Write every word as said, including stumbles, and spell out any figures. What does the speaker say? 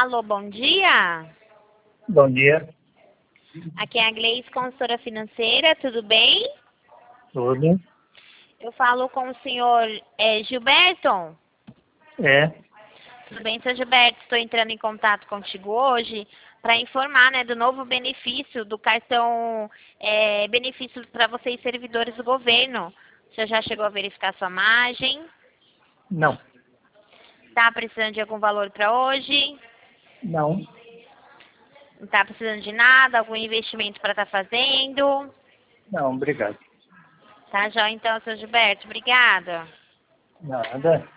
Alô, bom dia. Bom dia. Aqui é a Gleice, consultora financeira, tudo bem? Tudo? Eu falo com o senhor é, Gilberto. É. Tudo bem, senhor Gilberto? Estou entrando em contato contigo hoje para informar, né, do novo benefício do cartão é, benefício para vocês servidores do governo. O senhor já chegou a verificar sua margem? Não. Está precisando de algum valor para hoje? Não. Não está precisando de nada? Algum investimento para estar fazendo? Não, obrigado. Tá, já então, senhor Gilberto. Obrigada. Nada.